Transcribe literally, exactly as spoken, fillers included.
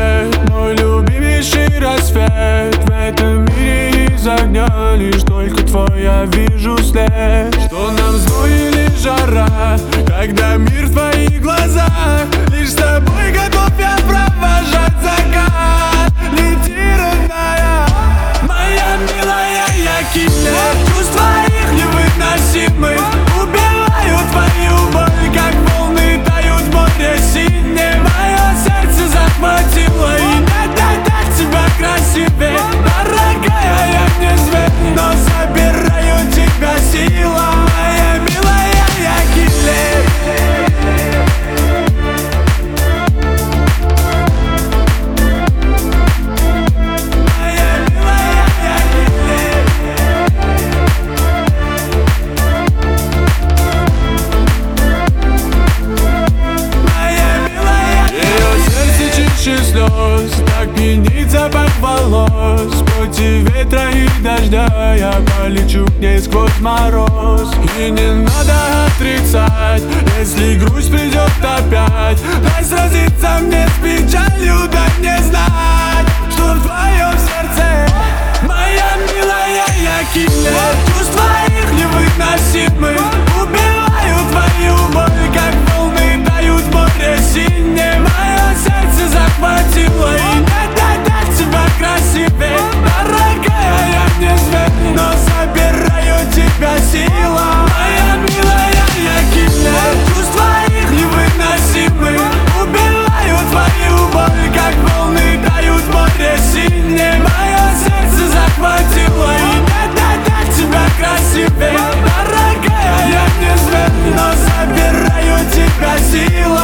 свет, мой любимейший рассвет. В этом мире из огня лишь только твой я вижу след. Что нам зной или жара, когда мир в твоих глазах. Лишь с тобой готов я провожать закат. Лети, родная, моя милая, я киллер. Чувства их невыносимы, убивают твою боль, как волны тают в море синем. Мое сердце захватило, и нет, нет, нет тебя красивее. Дорогая, я не зверь, но забираю тебя сила. Моя милая, я киллер. Слез, так пьянит запах волос. Против ветра и дождя я полечу к ней сквозь мороз. И не надо отрицать, если грусть придет опять. Дай сразиться мне с печалью, дай мне знать, что в твоем сердце, моя милая, я киллер. Чувства их невыносимы, убивают твою боль, как волны тают в море синем. Мое сердце захватило, и нет, нет, нет тебя красивее. Дорогая, я не зверь, но забираю тебя сила. Моя милая, я киллер. Чувства их невыносимы, убивают твою боль, как волны тают в море синем. Мое сердце захватило, и нет, нет, нет тебя красивее. Дорогая, я не зверь, но забираю тебя сила.